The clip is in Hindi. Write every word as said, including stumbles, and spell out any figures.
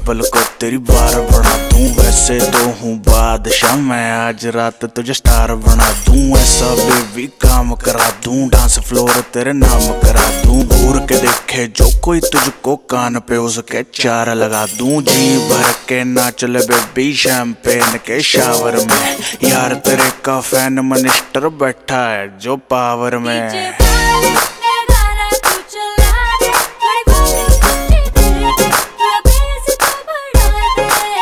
टेबल को तेरी बार बना दूं। वैसे तो हूँ बादशाह मैं, आज रात तुझे स्टार बना दूं। ऐसा बेबी काम करा दूं, डांस फ्लोर तेरे नाम करा दूं। घूर के देखे जो कोई तुझको, कान पे उसके चार लगा दूं। जी भर के नाच ले बेबी शैंपेन के शावर में, यार तेरे का फैन मिनिस्टर बैठा है जो पावर में।